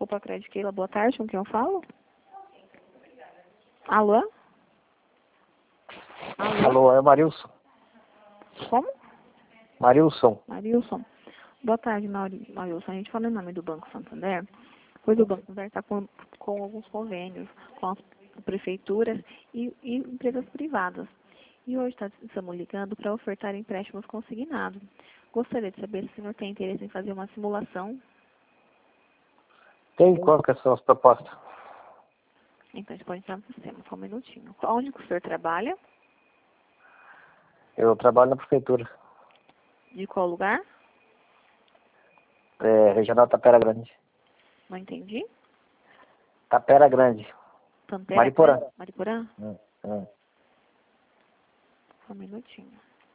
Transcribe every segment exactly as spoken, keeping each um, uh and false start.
Copa Crédito Keila, boa tarde, com quem eu falo? Alô? Alô? Alô, é o Marilson. Como? Marilson. Marilson. Boa tarde, Mauri- Marilson. A gente fala em nome do Banco Santander, pois o Banco Santander está com, com alguns convênios com as prefeituras e, e empresas privadas. E hoje tá, estamos ligando para ofertar empréstimos consignados. Gostaria de saber se o senhor tem interesse em fazer uma simulação. Tem qual que são as propostas? Então, a gente pode entrar no sistema, só um minutinho. Onde que o senhor trabalha? Eu trabalho na prefeitura. De qual lugar? É, Regional Tapera Grande. Não entendi. Tapera Grande. Tampera? Mariporã. Mariporã? Hum, hum. Só um minutinho.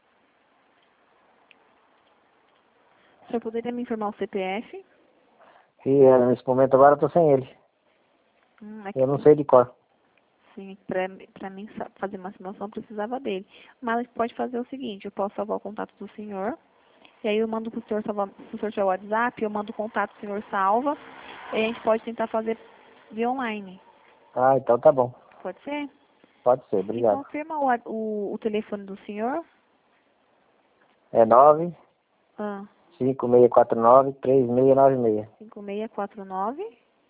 O senhor poderia me informar o C P F? E é, nesse momento agora eu tô sem ele. Hum, é que Eu não sei de cor. sim, para mim sa- fazer uma simulação eu precisava dele. Mas pode fazer o seguinte, eu posso salvar o contato do senhor, e aí eu mando para o senhor salvar, se o senhor tiver o WhatsApp, eu mando o contato, o senhor salva, e aí a gente pode tentar fazer via online. Ah, então tá bom. Pode ser? Pode ser, E obrigado. confirma o, wa- o, o telefone do senhor. É nove Ah, cinco seis quatro nove três seis nove seis. cinco seis quatro nove,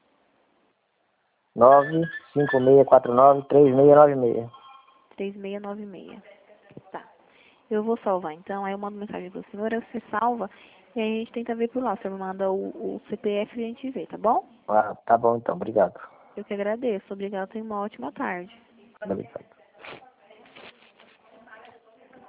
nove cinco seis quatro nove três seis nove seis. três seis nove seis. Tá. Eu vou salvar então, aí eu mando mensagem pro senhor, aí você salva, e aí a gente tenta ver por lá. O senhor me manda o, o C P F e a gente vê, tá bom? Ah, tá bom então, obrigado. Eu que agradeço. Obrigada, tenha uma ótima tarde. Obrigado.